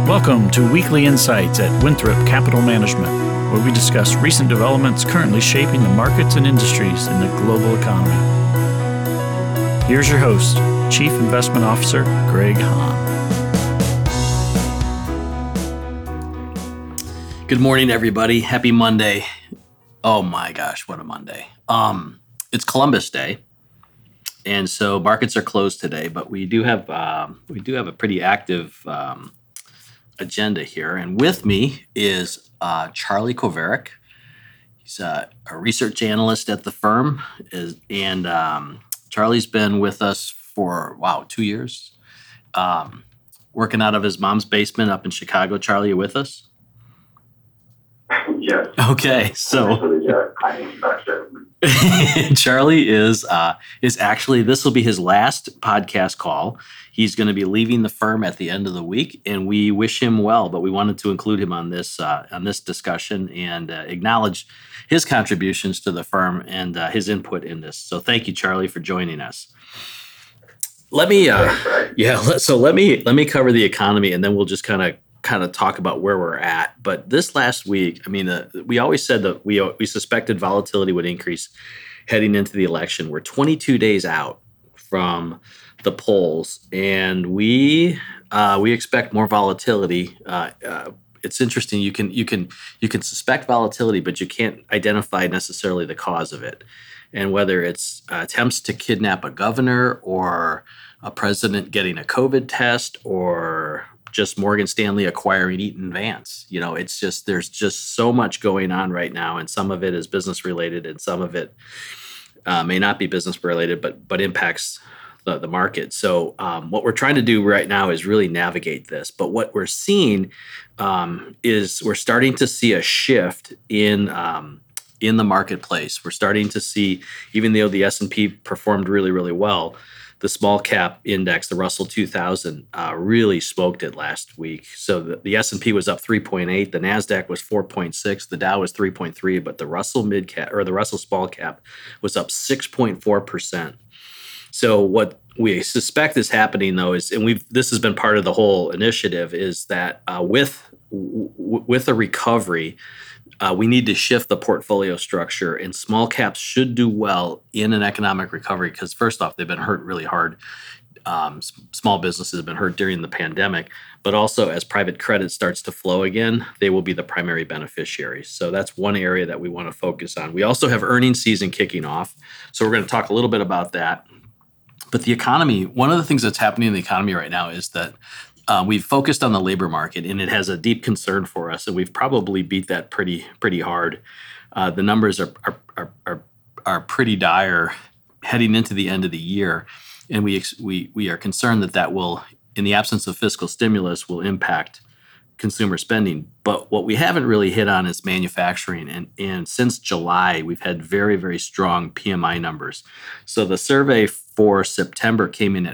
Welcome to Weekly Insights at Winthrop Capital Management, where we discuss recent developments currently shaping the markets and industries in the global economy. Here's your host, Chief Investment Officer Greg Hahn. Good morning, everybody. Happy Monday. Oh my gosh, what a Monday. It's Columbus Day. And so markets are closed today, but we do have a pretty active agenda here. And with me is Charlie Kovaric. He's a research analyst at the firm, and Charlie's been with us for 2 years, working out of his mom's basement up in Chicago. Charlie, you with us? Yes. Okay, so Charlie is actually, this will be his last podcast call. He's going to be leaving the firm at the end of the week, and we wish him well. But we wanted to include him on this discussion and acknowledge his contributions to the firm and his input in this. So thank you, Charlie, for joining us. Let me cover the economy, and then we'll just kind of talk about where we're at. But this last week, we always said that we suspected volatility would increase heading into the election. We're 22 days out from the polls, and we expect more volatility. It's interesting. You can suspect volatility, but you can't identify necessarily the cause of it, and whether it's attempts to kidnap a governor or a president getting a COVID test or just Morgan Stanley acquiring Eaton Vance. It's just, there's just so much going on right now, and some of it is business related, and some of it may not be business related, but impacts the market. So what we're trying to do right now is really navigate this. But what we're seeing is we're starting to see a shift in the marketplace. We're starting to see, even though the S&P performed really, really well, the small cap index, the Russell 2000, really smoked it last week. So the S&P was up 3.8, the Nasdaq was 4.6, the Dow was 3.3, but the Russell mid cap or the Russell small cap was up 6.4%. So what we suspect is happening, though, is, and this has been part of the whole initiative, is that with a recovery, we need to shift the portfolio structure, and small caps should do well in an economic recovery because, first off, they've been hurt really hard. Small businesses have been hurt during the pandemic, but also as private credit starts to flow again, they will be the primary beneficiaries. So that's one area that we want to focus on. We also have earnings season kicking off, so we're going to talk a little bit about that. But the economy, one of the things that's happening in the economy right now is that we've focused on the labor market, and it has a deep concern for us, and we've probably beat that pretty hard. The numbers are pretty dire heading into the end of the year, and we are concerned that will, in the absence of fiscal stimulus, will impact consumer spending. But what we haven't really hit on is manufacturing, and since July, we've had very, very strong PMI numbers. So the survey for September came in at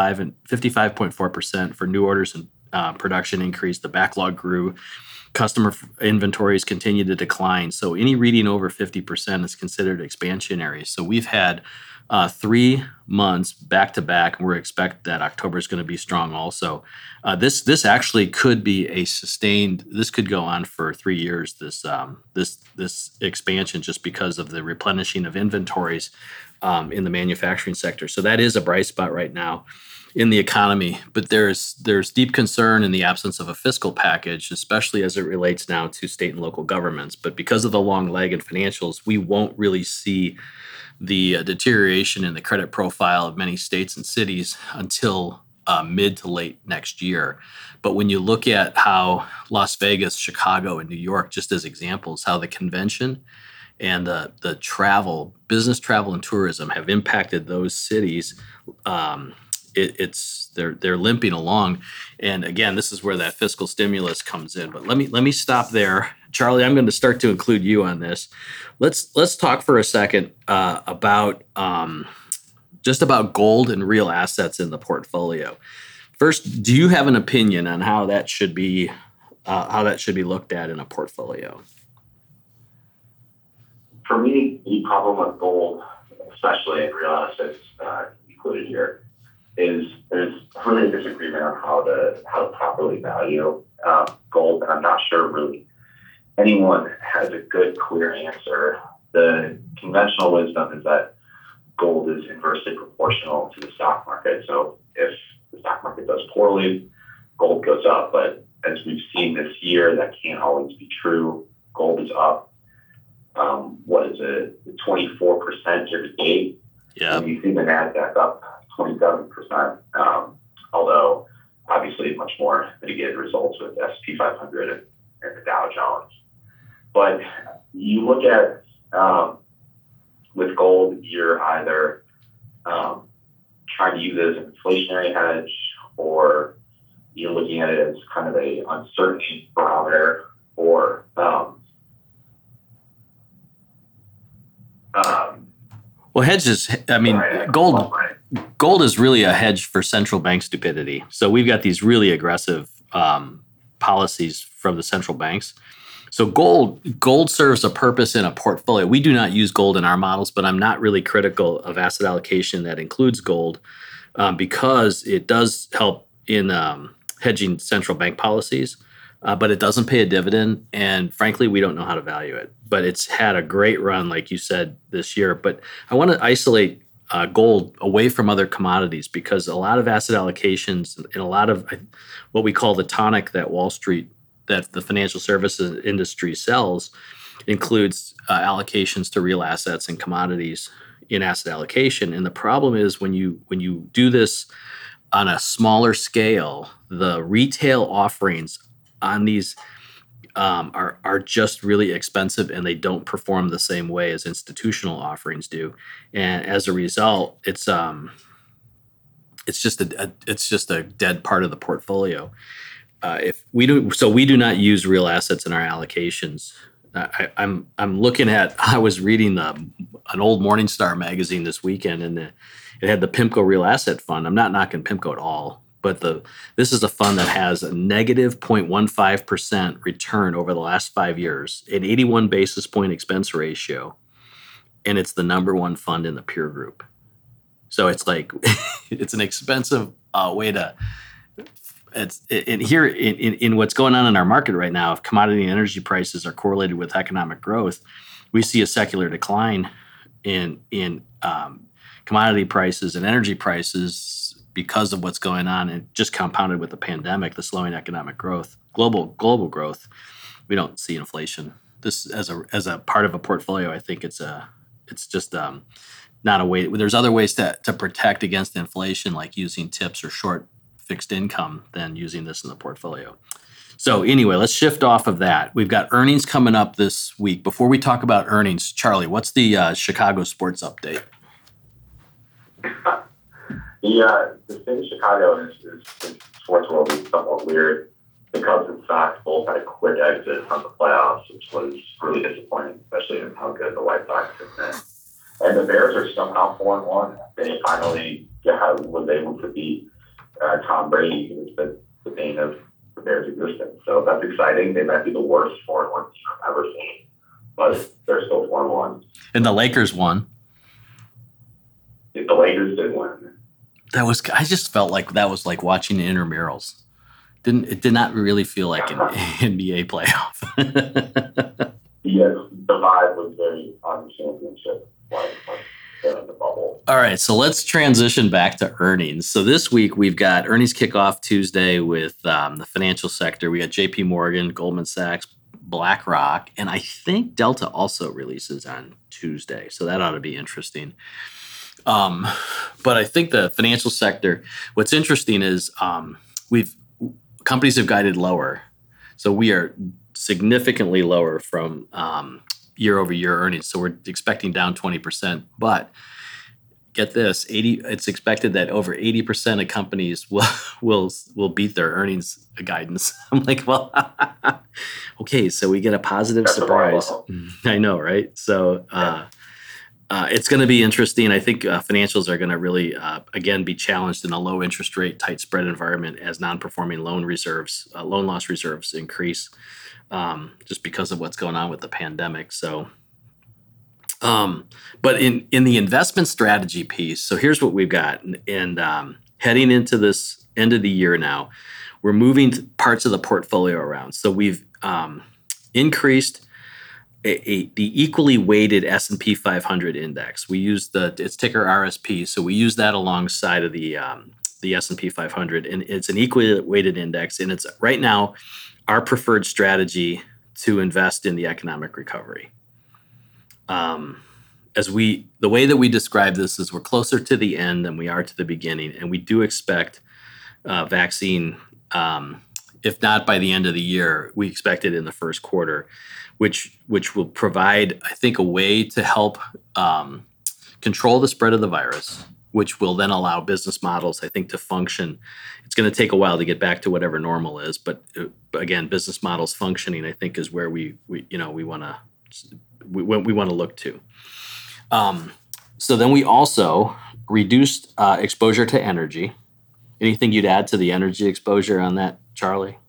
55.4% for new orders, and production increased. The backlog grew. Customer inventories continue to decline. So any reading over 50% is considered expansionary. So we've had 3 months back to back, and we expect that October is going to be strong also. This actually could be a sustained. This could go on for 3 years. This expansion, just because of the replenishing of inventories in the manufacturing sector. So that is a bright spot right now in the economy. But there's deep concern in the absence of a fiscal package, especially as it relates now to state and local governments. But because of the long leg in financials, we won't really see the deterioration in the credit profile of many states and cities until mid to late next year. But when you look at how Las Vegas, Chicago, and New York, just as examples, how the convention and the business travel and tourism have impacted those cities, they're limping along. And again, this is where that fiscal stimulus comes in. But let me stop there. Charlie, I'm going to start to include you on this. Let's talk for a second about gold and real assets in the portfolio. First, do you have an opinion on how that should be looked at in a portfolio? For me, the problem with gold, especially in real assets included here, is there's really a disagreement on how to properly value gold, and I'm not sure really anyone has a good, clear answer. The conventional wisdom is that gold is inversely proportional to the stock market. So if the stock market does poorly, gold goes up. But as we've seen this year, that can't always be true. Gold is up. What is it? 24% year to date. Yeah. And you see the Nasdaq up 27%. Although obviously much more mitigated results with S&P 500 and the Dow Jones. But you look at with gold, you're either trying to use it as an inflationary hedge, or you're looking at it as kind of a uncertainty barometer, or well, hedges. I mean, gold is really a hedge for central bank stupidity. So we've got these really aggressive policies from the central banks. So gold serves a purpose in a portfolio. We do not use gold in our models, but I'm not really critical of asset allocation that includes gold because it does help in hedging central bank policies, but it doesn't pay a dividend. And frankly, we don't know how to value it. But it's had a great run, like you said, this year. But I want to isolate gold away from other commodities because a lot of asset allocations and a lot of what we call the tonic that Wall Street, that the financial services industry sells, includes allocations to real assets and commodities in asset allocation. And the problem is when you do this on a smaller scale, the retail offerings on these are just really expensive, and they don't perform the same way as institutional offerings do. And as a result, it's just a dead part of the portfolio. If we do not use real assets in our allocations. I'm looking at. I was reading an old Morningstar magazine this weekend, and it had the PIMCO Real Asset Fund. I'm not knocking PIMCO at all, but this is a fund that has a negative 0.15% return over the last 5 years, an 81 basis point expense ratio, and it's the number one fund in the peer group. So it's like it's an expensive way to. In what's going on in our market right now, if commodity and energy prices are correlated with economic growth, we see a secular decline in commodity prices and energy prices because of what's going on, and just compounded with the pandemic, the slowing economic growth, global growth. We don't see inflation. This as a part of a portfolio, I think it's just not a way. There's other ways to protect against inflation, like using tips or short fixed income, than using this in the portfolio. So anyway, let's shift off of that. We've got earnings coming up this week. Before we talk about earnings, Charlie, what's the Chicago sports update? The state of Chicago is sports world is somewhat weird. The Cubs and Sox both had a quick exit from the playoffs, which was really disappointing, especially in how good the White Sox have been. And the Bears are somehow 4-1. They finally was able to beat Tom Brady, who has been the bane of the Bears' existence. So that's exciting. They might be the worst 4-1 team I've ever seen, but they're still 4-1. And the Lakers won. If the Lakers did win. I just felt like that was like watching the intramurals. It did not really feel like an NBA playoff. Yes, the vibe was very on the championship, like in the bubble. All right, so let's transition back to earnings. So this week we've got earnings kickoff Tuesday with the financial sector. We got J.P. Morgan, Goldman Sachs, BlackRock, and I think Delta also releases on Tuesday. So that ought to be interesting. But I think the financial sector, what's interesting is companies have guided lower. So we are significantly lower from year over year earnings. So we're expecting down 20%. But get this, it's expected that over 80% of companies will beat their earnings guidance. I'm like, well, okay, so we get a positive surprise. I know, right? So it's going to be interesting. I think financials are going to really, again, be challenged in a low interest rate, tight spread environment as non-performing loan loss reserves increase just because of what's going on with the pandemic. So, but in the investment strategy piece, so here's what we've got. And heading into this end of the year now, we're moving parts of the portfolio around. So we've increased the equally weighted S&P 500 index. We use its ticker RSP, so we use that alongside of the S&P 500, and it's an equally weighted index, and it's right now our preferred strategy to invest in the economic recovery. The way that we describe this is we're closer to the end than we are to the beginning, and we do expect vaccine, if not by the end of the year, we expect it in the first quarter, which will provide, I think, a way to help control the spread of the virus, which will then allow business models, I think, to function. It's going to take a while to get back to whatever normal is, but again, business models functioning, I think, is where we want to look to. So then we also reduced exposure to energy. Anything you'd add to the energy exposure on that, Charlie?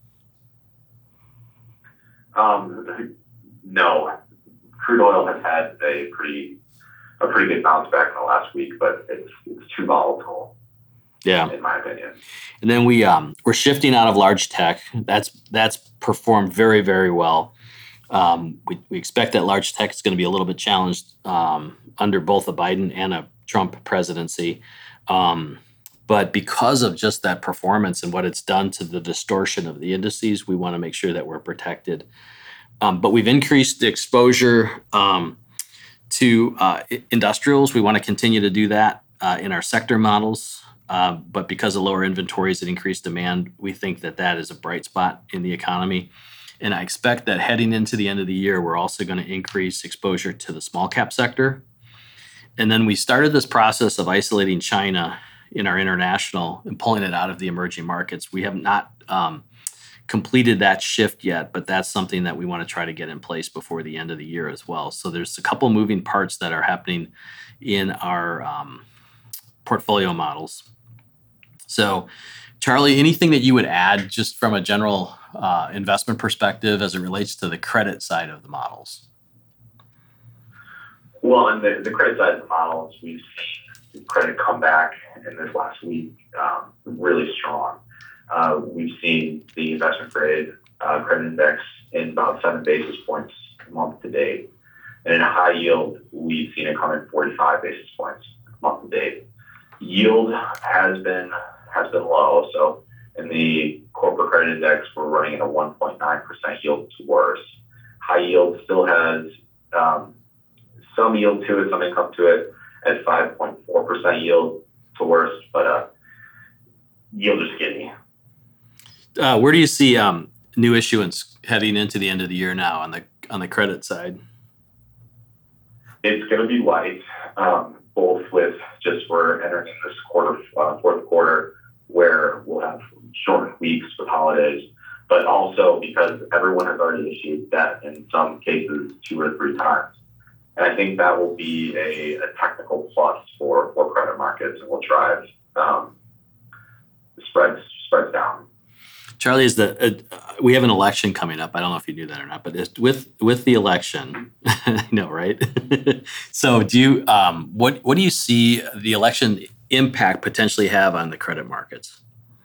No. Crude oil has had a pretty good bounce back in the last week, but it's too volatile. Yeah, in my opinion. And then we're shifting out of large tech. That's performed very, very well. We expect that large tech is going to be a little bit challenged under both a Biden and a Trump presidency. But because of just that performance and what it's done to the distortion of the indices, we want to make sure that we're protected. But we've increased the exposure to industrials. We want to continue to do that in our sector models. But because of lower inventories and increased demand, we think that is a bright spot in the economy. And I expect that heading into the end of the year, we're also going to increase exposure to the small cap sector. And then we started this process of isolating China in our international and pulling it out of the emerging markets. We have not completed that shift yet, but that's something that we want to try to get in place before the end of the year as well. So there's a couple moving parts that are happening in our portfolio models. So, Charlie, anything that you would add just from a general investment perspective as it relates to the credit side of the models? Well, on the credit side of the models, we've seen credit come back in this last week really strong. We've seen the investment grade credit index in about 7 basis points month to date. And in a high yield, we've seen it come in 45 basis points month to date. Yield has been low. So in the corporate credit index, we're running at a 1.9% yield to worse. High yield still has some yield to it, some income to it at 5.4% yield to worse, but yield is skinny. Where do you see new issuance heading into the end of the year now on the credit side? It's going to be light, both with just we're entering this fourth quarter, where we'll have short weeks with holidays, but also because everyone has already issued debt in some cases 2 or 3 times. And I think that will be a technical plus for credit markets and will drive spreads down. Charlie, we have an election coming up. I don't know if you knew that or not, but with the election, I know, right? So, what do you see the election impact potentially have on the credit markets?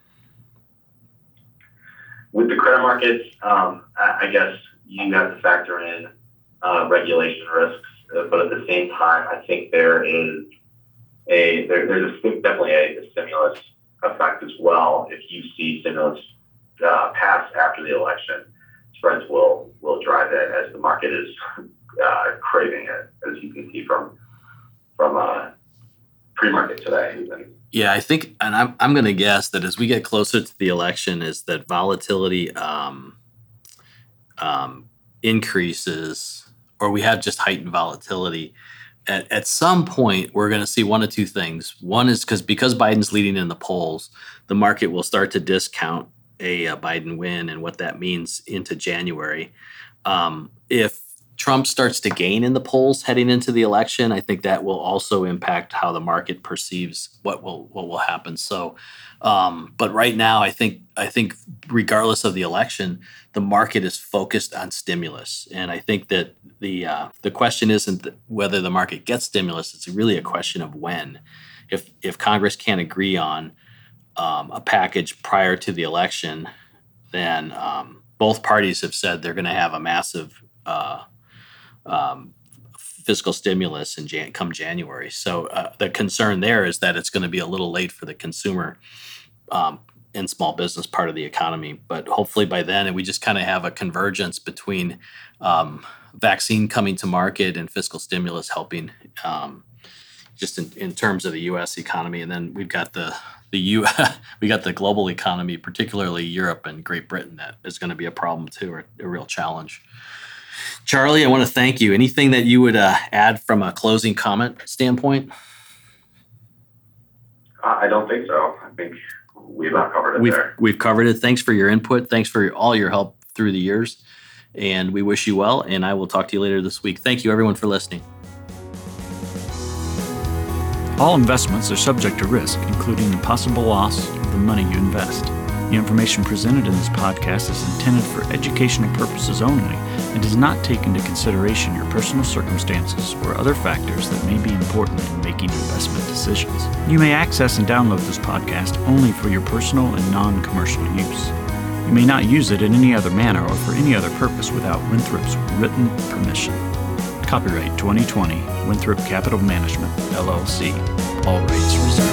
With the credit markets, I guess you have to factor in regulation risks, but at the same time, I think there's definitely a stimulus effect as well. If you see stimulus pass after the election, spreads will drive it as the market is craving it, as you can see from pre-market today. Even. Yeah, I think, and I'm going to guess that as we get closer to the election, is that volatility increases, or we have just heightened volatility. At some point, we're going to see one of two things. One is because Biden's leading in the polls, the market will start to discount a Biden win and what that means into January. If Trump starts to gain in the polls heading into the election, I think that will also impact how the market perceives what will happen. So, but right now, I think regardless of the election, the market is focused on stimulus, and I think that the question isn't whether the market gets stimulus; it's really a question of when. If Congress can't agree on a package prior to the election, then both parties have said they're going to have a massive fiscal stimulus come January. So the concern there is that it's going to be a little late for the consumer and small business part of the economy. But hopefully by then, we just kind of have a convergence between vaccine coming to market and fiscal stimulus helping just in terms of the U.S. economy. And then we've got we got the global economy, particularly Europe and Great Britain, that is going to be a problem too, or a real challenge. Charlie, I want to thank you. Anything that you would add from a closing comment standpoint? I don't think so. I think we've not covered it there. We've covered it. Thanks for your input. Thanks for all your help through the years. And we wish you well. And I will talk to you later this week. Thank you, everyone, for listening. All investments are subject to risk, including the possible loss of the money you invest. The information presented in this podcast is intended for educational purposes only and does not take into consideration your personal circumstances or other factors that may be important in making investment decisions. You may access and download this podcast only for your personal and non-commercial use. You may not use it in any other manner or for any other purpose without Winthrop's written permission. Copyright 2020, Winthrop Capital Management, LLC. All rights reserved.